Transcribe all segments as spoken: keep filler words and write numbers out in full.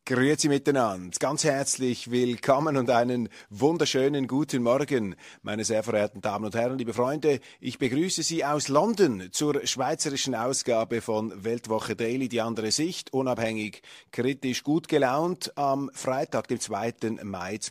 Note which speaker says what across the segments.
Speaker 1: Grüezi miteinander, ganz herzlich willkommen und einen wunderschönen guten Morgen, meine sehr verehrten Damen und Herren, liebe Freunde. Ich begrüße Sie aus London zur schweizerischen Ausgabe von Weltwoche Daily, die andere Sicht, unabhängig, kritisch, gut gelaunt, am Freitag, dem zweiten Mai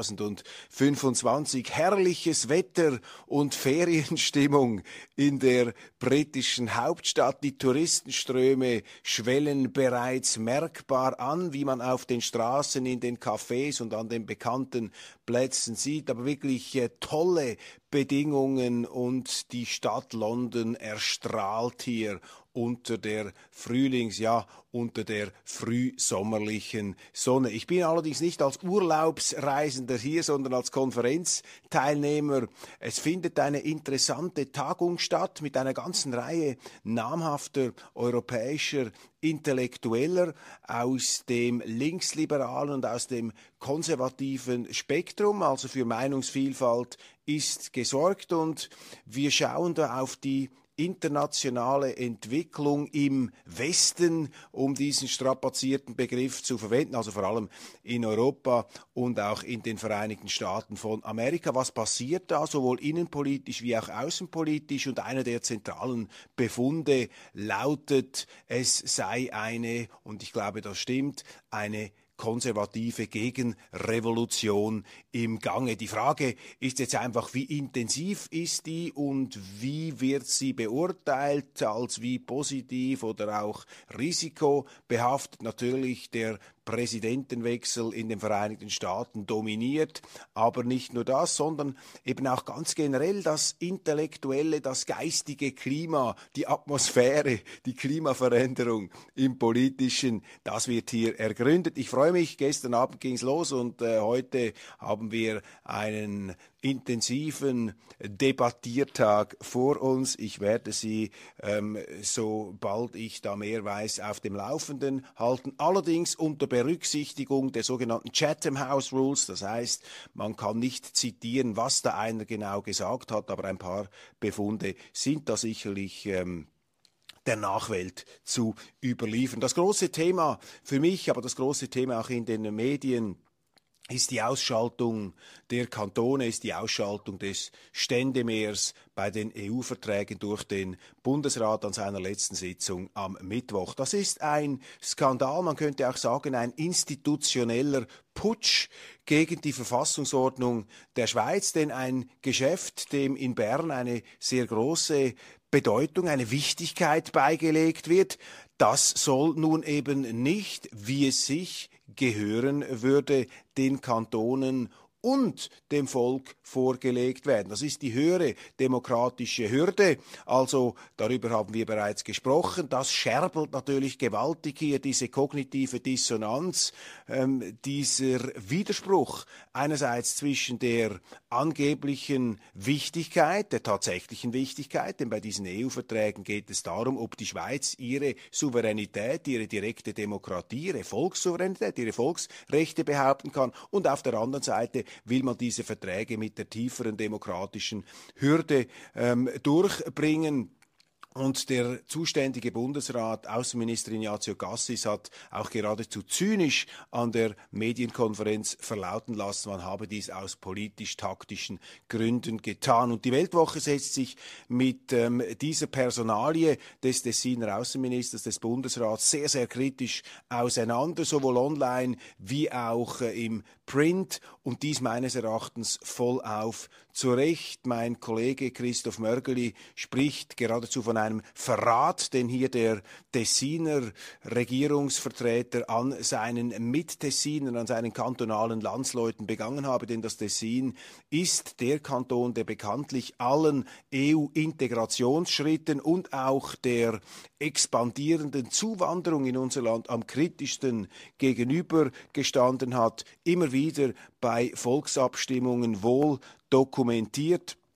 Speaker 1: zweitausendfünfundzwanzig. Herrliches Wetter und Ferienstimmung in der britischen Hauptstadt. Die Touristenströme schwellen bereits merkbar an, wie man auf den Straßen, in den Cafés und an den bekannten Plätzen sieht, aber wirklich äh, tolle Bedingungen und die Stadt London erstrahlt hier unter der Frühlings-, ja, unter der frühsommerlichen Sonne. Ich bin allerdings nicht als Urlaubsreisender hier, sondern als Konferenzteilnehmer. Es findet eine interessante Tagung statt mit einer ganzen Reihe namhafter europäischer Intellektueller aus dem linksliberalen und aus dem konservativen Spektrum, also für Meinungsvielfalt ist gesorgt, und wir schauen da auf die internationale Entwicklung im Westen, um diesen strapazierten Begriff zu verwenden, also vor allem in Europa und auch in den Vereinigten Staaten von Amerika. Was passiert da, sowohl innenpolitisch wie auch außenpolitisch? Und einer der zentralen Befunde lautet, es sei eine, und ich glaube, das stimmt, eine konservative Gegenrevolution im Gange. Die Frage ist jetzt einfach, wie intensiv ist die und wie wird sie beurteilt, als wie positiv oder auch risikobehaftet. Natürlich der Präsidentenwechsel in den Vereinigten Staaten dominiert, aber nicht nur das, sondern eben auch ganz generell das intellektuelle, das geistige Klima, die Atmosphäre, die Klimaveränderung im Politischen, das wird hier ergründet. Ich freue mich, gestern Abend ging es los und äh, heute haben wir einen intensiven Debattiertag vor uns. Ich werde Sie, ähm, sobald ich da mehr weiß, auf dem Laufenden halten. Allerdings unter Berücksichtigung der sogenannten Chatham House Rules. Das heißt, man kann nicht zitieren, was da einer genau gesagt hat, aber ein paar Befunde sind da sicherlich ähm, der Nachwelt zu überliefern. Das große Thema für mich, aber das große Thema auch in den Medien, ist die Ausschaltung der Kantone, ist die Ausschaltung des Ständemehrs bei den E U-Verträgen durch den Bundesrat an seiner letzten Sitzung am Mittwoch. Das ist ein Skandal, man könnte auch sagen, ein institutioneller Putsch gegen die Verfassungsordnung der Schweiz, denn ein Geschäft, dem in Bern eine sehr große Bedeutung, eine Wichtigkeit beigelegt wird, das soll nun eben nicht, wie es sich gehören würde, den Kantonen und dem Volk vorgelegt werden. Das ist die höhere demokratische Hürde. Also darüber haben wir bereits gesprochen. Das scherbelt natürlich gewaltig hier, diese kognitive Dissonanz, ähm, dieser Widerspruch einerseits zwischen der angeblichen Wichtigkeit, der tatsächlichen Wichtigkeit, denn bei diesen E U-Verträgen geht es darum, ob die Schweiz ihre Souveränität, ihre direkte Demokratie, ihre Volkssouveränität, ihre Volksrechte behaupten kann, und auf der anderen Seite will man diese Verträge mit der tieferen demokratischen Hürde ähm, durchbringen. Und der zuständige Bundesrat, Außenminister Ignazio Cassis, hat auch geradezu zynisch an der Medienkonferenz verlauten lassen, man habe dies aus politisch-taktischen Gründen getan. Und die Weltwoche setzt sich mit ähm, dieser Personalie des Tessiner Außenministers, des Bundesrats, sehr, sehr kritisch auseinander, sowohl online wie auch äh, im Print, und dies meines Erachtens vollauf zu Recht. Mein Kollege Christoph Mörgeli spricht geradezu von einem Verrat, den hier der Tessiner Regierungsvertreter an seinen Mittessinern, an seinen kantonalen Landsleuten begangen habe, denn das Tessin ist der Kanton, der bekanntlich allen E U-Integrationsschritten und auch der expandierenden Zuwanderung in unser Land am kritischsten gegenübergestanden hat, immer wieder bei Volksabstimmungen wohl dokumentiert.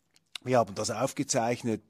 Speaker 1: Wir haben das aufgezeichnet.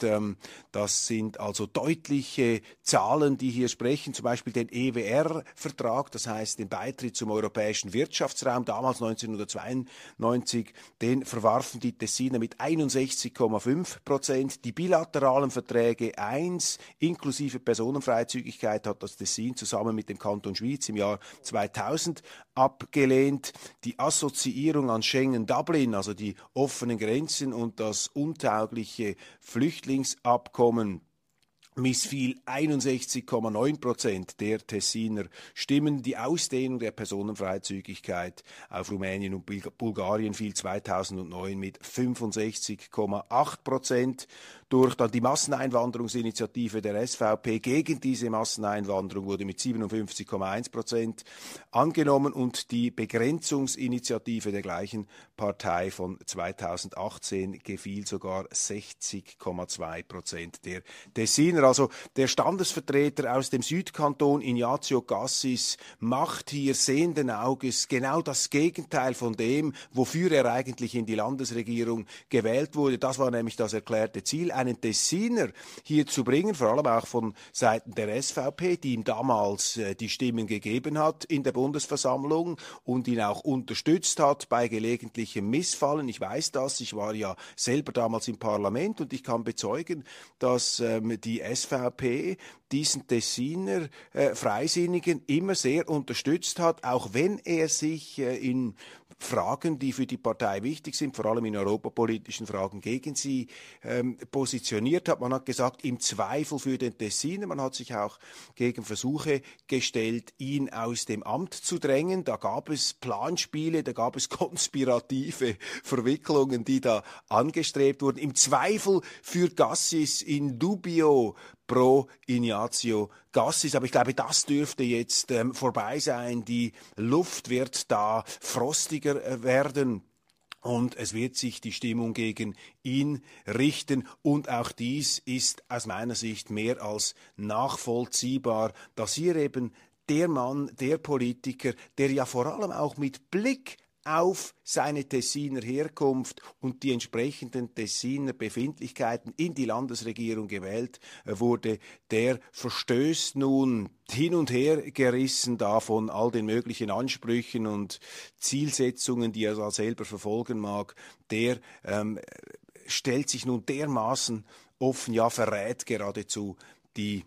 Speaker 1: Das sind also deutliche Zahlen, die hier sprechen. Zum Beispiel den E W R-Vertrag, das heißt den Beitritt zum Europäischen Wirtschaftsraum, damals neunzehnhundertzweiundneunzig, den verwarfen die Tessiner mit einundsechzig Komma fünf Prozent. Die bilateralen Verträge eins, inklusive Personenfreizügigkeit, hat das Tessin zusammen mit dem Kanton Schwyz im Jahr zweitausend abgelehnt. Die Assoziierung an Schengen-Dublin, also die offenen Grenzen und das untaugliche Flüchtlingsabkommen, missfiel einundsechzig Komma neun Prozent der Tessiner Stimmen. Die Ausdehnung der Personenfreizügigkeit auf Rumänien und Bulgarien fiel zweitausendneun mit fünfundsechzig Komma acht Prozent durch. Dann die Masseneinwanderungsinitiative der S V P gegen diese Masseneinwanderung wurde mit siebenundfünfzig Komma eins Prozent angenommen und die Begrenzungsinitiative der gleichen Partei von zweitausendachtzehn gefiel sogar sechzig Komma zwei Prozent der Tessiner. Also der Standesvertreter aus dem Südkanton, Ignazio Cassis, macht hier sehenden Auges genau das Gegenteil von dem, wofür er eigentlich in die Landesregierung gewählt wurde. Das war nämlich das erklärte Ziel, einen Tessiner hier zu bringen, vor allem auch von Seiten der S V P, die ihm damals äh, die Stimmen gegeben hat in der Bundesversammlung und ihn auch unterstützt hat bei gelegentlichem Missfallen. Ich weiß das, ich war ja selber damals im Parlament und ich kann bezeugen, dass ähm, die S V P diesen Tessiner äh, Freisinnigen immer sehr unterstützt hat, auch wenn er sich äh, in Fragen, die für die Partei wichtig sind, vor allem in europapolitischen Fragen, gegen sie ähm, positioniert hat. Man hat gesagt, im Zweifel für den Tessiner. Man hat sich auch gegen Versuche gestellt, ihn aus dem Amt zu drängen. Da gab es Planspiele, da gab es konspirative Verwicklungen, die da angestrebt wurden. Im Zweifel für Cassis, in dubio pro Ignazio Cassis. Aber ich glaube, das dürfte jetzt ähm, vorbei sein. Die Luft wird da frostiger äh, werden. Und es wird sich die Stimmung gegen ihn richten. Und auch dies ist aus meiner Sicht mehr als nachvollziehbar, dass hier eben der Mann, der Politiker, der ja vor allem auch mit Blick auf seine Tessiner Herkunft und die entsprechenden Tessiner Befindlichkeiten in die Landesregierung gewählt wurde, der verstößt nun hin und her gerissen da von all den möglichen Ansprüchen und Zielsetzungen, die er da selber verfolgen mag, der ähm, stellt sich nun dermaßen offen, ja verrät geradezu die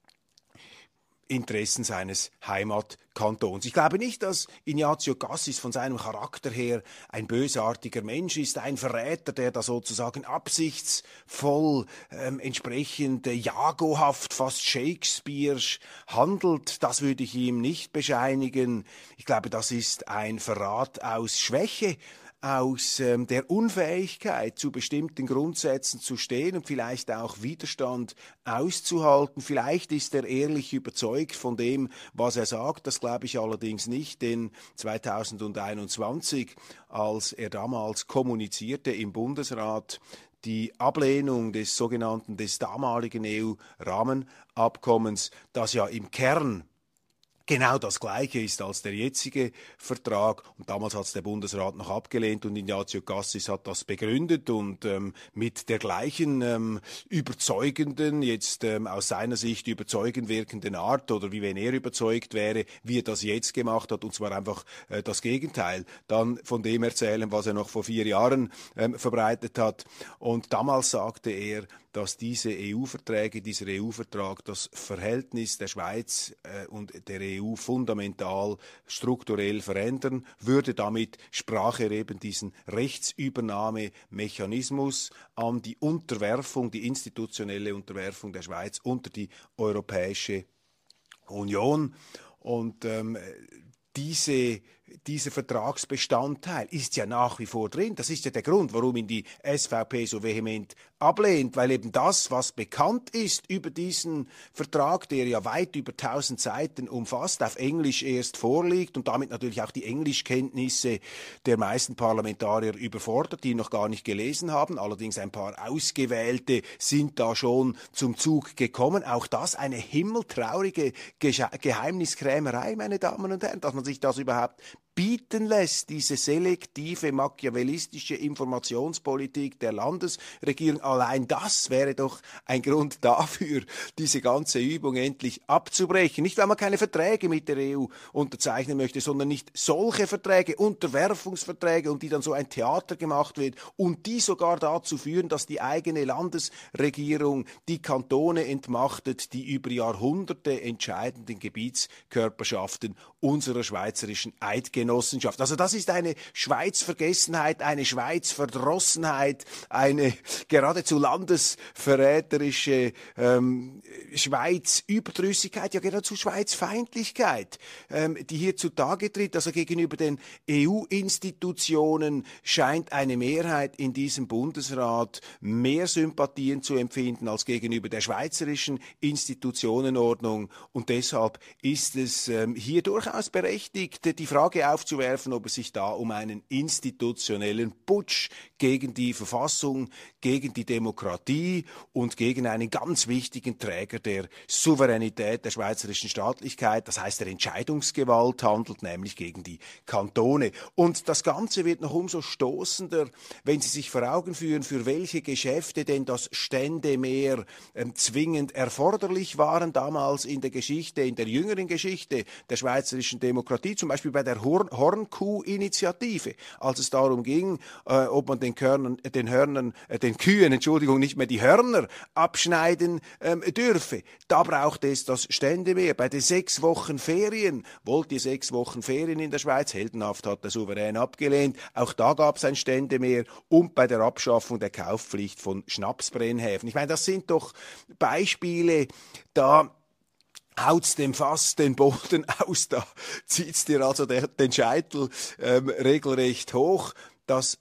Speaker 1: Interessen seines Heimatkantons. Ich glaube nicht, dass Ignazio Cassis von seinem Charakter her ein bösartiger Mensch ist, ein Verräter, der da sozusagen absichtsvoll, ähm, entsprechend äh, jagohaft, fast Shakespearesch handelt. Das würde ich ihm nicht bescheinigen. Ich glaube, das ist ein Verrat aus Schwäche, aus ähm, der Unfähigkeit, zu bestimmten Grundsätzen zu stehen und vielleicht auch Widerstand auszuhalten. Vielleicht ist er ehrlich überzeugt von dem, was er sagt. Das glaube ich allerdings nicht, denn zweitausendeinundzwanzig, als er damals kommunizierte im Bundesrat, die Ablehnung des sogenannten, des damaligen E U-Rahmenabkommens, das ja im Kern genau das Gleiche ist als der jetzige Vertrag. Und damals hat es der Bundesrat noch abgelehnt und Ignazio Cassis hat das begründet und ähm, mit der gleichen ähm, überzeugenden, jetzt ähm, aus seiner Sicht überzeugend wirkenden Art oder wie wenn er überzeugt wäre, wie er das jetzt gemacht hat, und zwar einfach äh, das Gegenteil, dann von dem erzählen, was er noch vor vier Jahren ähm, verbreitet hat. Und damals sagte er, dass diese E U-Verträge, dieser E U-Vertrag das Verhältnis der Schweiz äh, und der E U fundamental strukturell verändern würde. Damit sprach er eben diesen Rechtsübernahmemechanismus an, die Unterwerfung, die institutionelle Unterwerfung der Schweiz unter die Europäische Union. Und ähm, diese Dieser Vertragsbestandteil ist ja nach wie vor drin. Das ist ja der Grund, warum ihn die S V P so vehement ablehnt, weil eben das, was bekannt ist über diesen Vertrag, der ja weit über tausend Seiten umfasst, auf Englisch erst vorliegt und damit natürlich auch die Englischkenntnisse der meisten Parlamentarier überfordert, die ihn noch gar nicht gelesen haben. Allerdings ein paar Ausgewählte sind da schon zum Zug gekommen. Auch das eine himmeltraurige Geheimniskrämerei, meine Damen und Herren, dass man sich das überhaupt bieten lässt, diese selektive, machiavellistische Informationspolitik der Landesregierung. Allein das wäre doch ein Grund dafür, diese ganze Übung endlich abzubrechen. Nicht, weil man keine Verträge mit der E U unterzeichnen möchte, sondern nicht solche Verträge, Unterwerfungsverträge, um die dann so ein Theater gemacht wird und die sogar dazu führen, dass die eigene Landesregierung die Kantone entmachtet, die über Jahrhunderte entscheidenden Gebietskörperschaften unserer schweizerischen Eidgenossenschaft. Also das ist eine Schweizvergessenheit, eine Schweizverdrossenheit, eine geradezu landesverräterische ähm, Schweizüberdrüssigkeit, ja geradezu Schweizfeindlichkeit, ähm, die hier zutage tritt. Also gegenüber den E U-Institutionen scheint eine Mehrheit in diesem Bundesrat mehr Sympathien zu empfinden als gegenüber der schweizerischen Institutionenordnung. Und deshalb ist es ähm, hier durchaus berechtigt, die Frage aufzuwerfen, ob es sich da um einen institutionellen Putsch gegen die Verfassung, gegen die Demokratie und gegen einen ganz wichtigen Träger der Souveränität der schweizerischen Staatlichkeit, das heißt der Entscheidungsgewalt, handelt, nämlich gegen die Kantone. Und das Ganze wird noch umso stoßender, wenn Sie sich vor Augen führen, für welche Geschäfte denn das Ständemeer ähm, zwingend erforderlich waren, damals in der Geschichte, in der jüngeren Geschichte der schweizerischen Demokratie, zum Beispiel bei der Horn Hornkuh-Initiative, als es darum ging, äh, ob man den, Körnern, äh, den Hörnern, äh, den Kühen, Entschuldigung, nicht mehr die Hörner abschneiden ähm, dürfe. Da brauchte es das Ständemeer. Bei den sechs Wochen Ferien, wollt ihr sechs Wochen Ferien in der Schweiz? Heldenhaft hat der Souverän abgelehnt. Auch da gab es ein Ständemeer. Und bei der Abschaffung der Kaufpflicht von Schnapsbrennhäfen. Ich meine, das sind doch Beispiele, da haut's dem Fass den Boden aus, da zieht's dir also der, den Scheitel ähm, regelrecht hoch. Das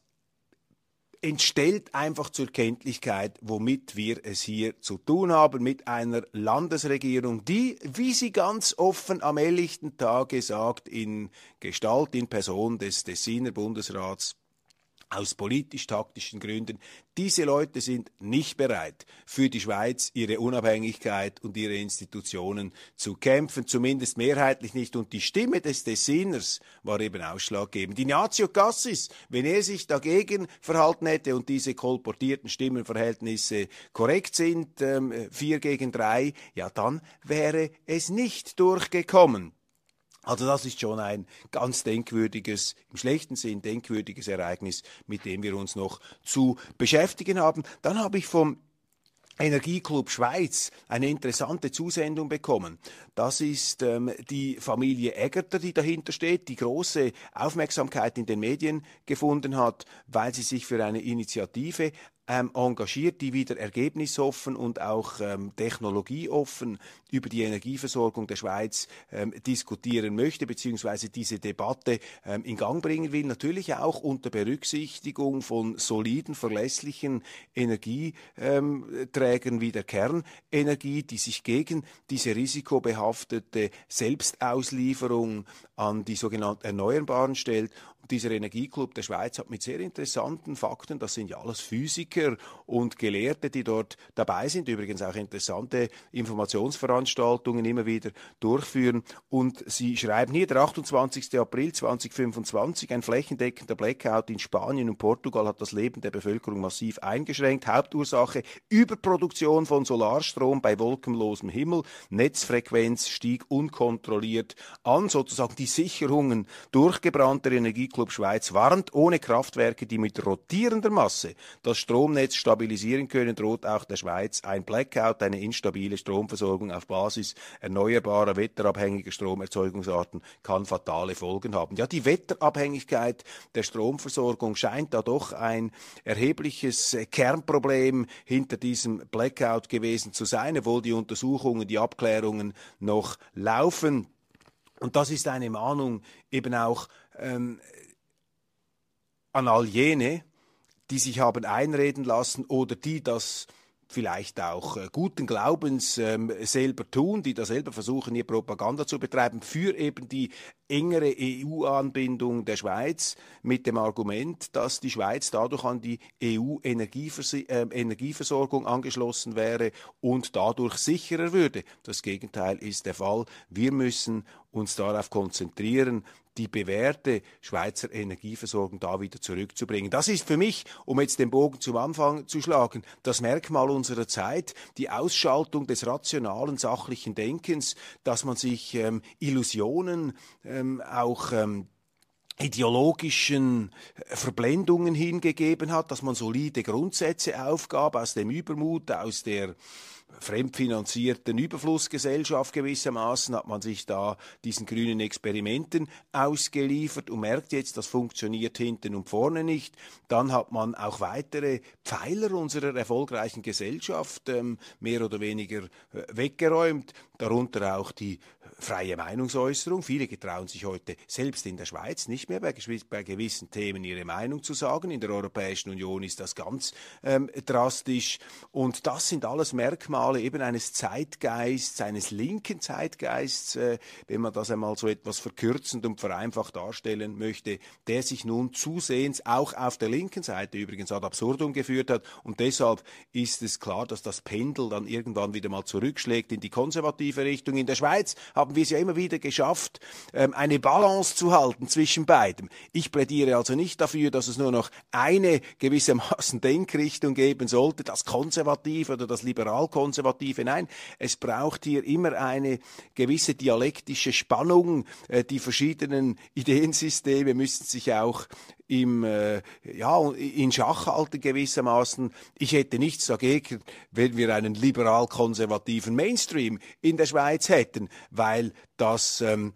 Speaker 1: entstellt einfach zur Kenntlichkeit, womit wir es hier zu tun haben, mit einer Landesregierung, die, wie sie ganz offen am helllichten Tage sagt, in Gestalt, in Person des Tessiner Bundesrats, aus politisch-taktischen Gründen, diese Leute sind nicht bereit, für die Schweiz ihre Unabhängigkeit und ihre Institutionen zu kämpfen, zumindest mehrheitlich nicht. Und die Stimme des Tessiners war eben ausschlaggebend. Ignazio Cassis, wenn er sich dagegen verhalten hätte und diese kolportierten Stimmenverhältnisse korrekt sind, ähm, vier gegen drei, ja dann wäre es nicht durchgekommen. Also das ist schon ein ganz denkwürdiges, im schlechten Sinn denkwürdiges Ereignis, mit dem wir uns noch zu beschäftigen haben. Dann habe ich vom Energieclub Schweiz eine interessante Zusendung bekommen. Das ist ähm, die Familie Egerter, die dahinter steht, die große Aufmerksamkeit in den Medien gefunden hat, weil sie sich für eine Initiative ähm, engagiert, die wieder ergebnisoffen und auch ähm, technologieoffen über die Energieversorgung der Schweiz ähm, diskutieren möchte, beziehungsweise diese Debatte ähm, in Gang bringen will. Natürlich auch unter Berücksichtigung von soliden, verlässlichen Energieträgern wie der Kernenergie, die sich gegen diese risikobehaftete Selbstauslieferung an die sogenannten Erneuerbaren stellt. Und dieser Energieclub der Schweiz hat mit sehr interessanten Fakten, das sind ja alles Physiker und Gelehrte, die dort dabei sind, übrigens auch interessante Informationsveranstaltungen immer wieder durchführen. Und sie schreiben hier, der achtundzwanzigsten April zweitausendfünfundzwanzig, ein flächendeckender Blackout in Spanien und Portugal hat das Leben der Bevölkerung massiv eingeschränkt. Hauptursache Überproduktion von Solarstrom bei wolkenlosem Himmel. Netzfrequenz stieg unkontrolliert an, sozusagen die Sicherungen durchgebrannt. Der Energieclub Schweiz warnt, ohne Kraftwerke, die mit rotierender Masse das Stromnetz stabilisieren können, droht auch der Schweiz ein Blackout, eine instabile Stromversorgung auf Basis erneuerbarer, wetterabhängiger Stromerzeugungsarten kann fatale Folgen haben. Ja, die Wetterabhängigkeit der Stromversorgung scheint da doch ein erhebliches Kernproblem hinter diesem Blackout gewesen zu sein, obwohl die Untersuchungen, die Abklärungen noch laufen. Und das ist eine Mahnung eben auch ähm, an all jene, die sich haben einreden lassen oder die das vielleicht auch äh, guten Glaubens ähm, selber tun, die da selber versuchen, hier Propaganda zu betreiben für eben die engere E U-Anbindung der Schweiz mit dem Argument, dass die Schweiz dadurch an die E U-Energieversorgung äh, angeschlossen wäre und dadurch sicherer würde. Das Gegenteil ist der Fall. Wir müssen uns darauf konzentrieren, die bewährte Schweizer Energieversorgung da wieder zurückzubringen. Das ist für mich, um jetzt den Bogen zum Anfang zu schlagen, das Merkmal unserer Zeit, die Ausschaltung des rationalen, sachlichen Denkens, dass man sich ähm, Illusionen, ähm, auch ähm, ideologischen Verblendungen hingegeben hat, dass man solide Grundsätze aufgab aus dem Übermut, aus der fremdfinanzierten Überflussgesellschaft gewissermaßen, hat man sich da diesen grünen Experimenten ausgeliefert und merkt jetzt, das funktioniert hinten und vorne nicht. Dann hat man auch weitere Pfeiler unserer erfolgreichen Gesellschaft ähm, mehr oder weniger äh, weggeräumt, darunter auch die freie Meinungsäußerung. Viele getrauen sich heute selbst in der Schweiz nicht mehr bei, bei gewissen Themen ihre Meinung zu sagen. In der Europäischen Union ist das ganz ähm, drastisch. Und das sind alles Merkmale eben eines Zeitgeists, eines linken Zeitgeists, äh, wenn man das einmal so etwas verkürzend und vereinfacht darstellen möchte, der sich nun zusehends auch auf der linken Seite übrigens ad absurdum geführt hat. Und deshalb ist es klar, dass das Pendel dann irgendwann wieder mal zurückschlägt in die konservative Richtung. In der Schweiz haben wir es ja immer wieder geschafft, eine Balance zu halten zwischen beidem. Ich plädiere also nicht dafür, dass es nur noch eine gewissermaßen Denkrichtung geben sollte, das Konservative oder das Liberal-Konservative. Nein, es braucht hier immer eine gewisse dialektische Spannung. Die verschiedenen Ideensysteme müssen sich auch im, äh, ja, in Schach halten gewissermaßen. Ich hätte nichts dagegen, wenn wir einen liberal-konservativen Mainstream in der Schweiz hätten, weil das ähm,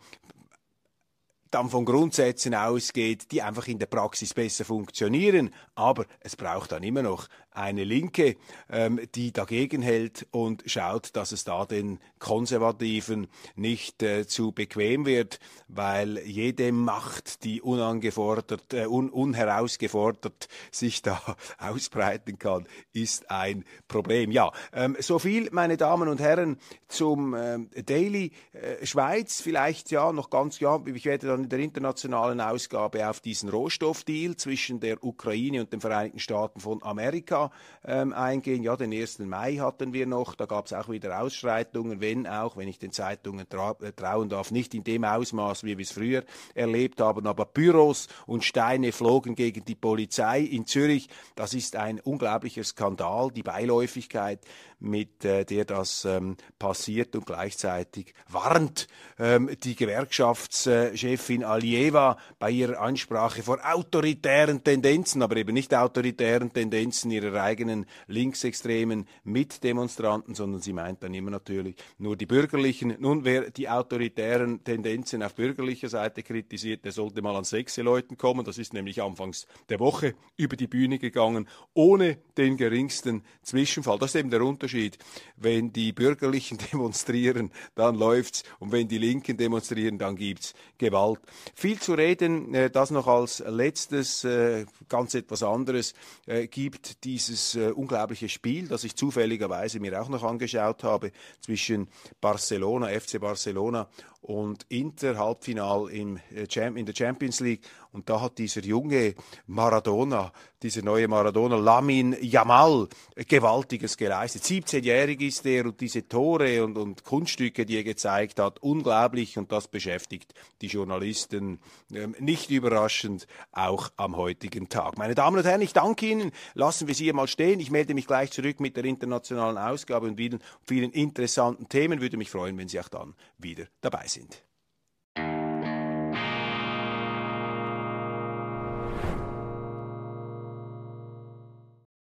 Speaker 1: dann von Grundsätzen ausgeht, die einfach in der Praxis besser funktionieren. Aber es braucht dann immer noch eine Linke, ähm, die dagegen hält und schaut, dass es da den Konservativen nicht äh, zu bequem wird, weil jede Macht, die unangefordert, äh, un unherausgefordert sich da ausbreiten kann, ist ein Problem. Ja, ähm, so viel, meine Damen und Herren, zum ähm, Daily äh, Schweiz. Vielleicht ja noch ganz, ja, ich werde dann in der internationalen Ausgabe auf diesen Rohstoffdeal zwischen der Ukraine und den Vereinigten Staaten von Amerika ähm, eingehen. Ja, den ersten Mai hatten wir noch, da gab es auch wieder Ausschreitungen, wenn auch, wenn ich den Zeitungen trau äh, trauen darf, nicht in dem Ausmaß, wie wir es früher erlebt haben, aber Büros und Steine flogen gegen die Polizei in Zürich. Das ist ein unglaublicher Skandal, die Beiläufigkeit, mit äh, der das ähm, passiert, und gleichzeitig warnt ähm, die Gewerkschaftschefin Alieva bei ihrer Ansprache vor autoritären Tendenzen, aber eben nicht autoritären Tendenzen ihrer eigenen linksextremen Mitdemonstranten, sondern sie meint dann immer natürlich nur die Bürgerlichen. Nun, wer die autoritären Tendenzen auf bürgerlicher Seite kritisiert, der sollte mal an Sechse-Leuten kommen. Das ist nämlich anfangs der Woche über die Bühne gegangen, ohne den geringsten Zwischenfall. Das ist eben der Unterschied. Wenn die Bürgerlichen demonstrieren, dann läuft's, und wenn die Linken demonstrieren, dann gibt's Gewalt. Viel zu reden, äh, das noch als letztes, äh, ganz etwas anderes, äh, gibt dieses äh, unglaubliche Spiel, das ich zufälligerweise mir auch noch angeschaut habe, zwischen Barcelona, F C Barcelona und Inter, Halbfinal im, äh, in der Champions League. Und da hat dieser junge Maradona, dieser neue Maradona, Lamine Yamal, Gewaltiges geleistet. siebzehnjährig ist er, und diese Tore und, und Kunststücke, die er gezeigt hat, unglaublich, und das beschäftigt die Journalisten ähm, nicht überraschend auch am heutigen Tag. Meine Damen und Herren, ich danke Ihnen. Lassen wir Sie hier mal stehen. Ich melde mich gleich zurück mit der internationalen Ausgabe und vielen, vielen interessanten Themen. Würde mich freuen, wenn Sie auch dann wieder dabei sind.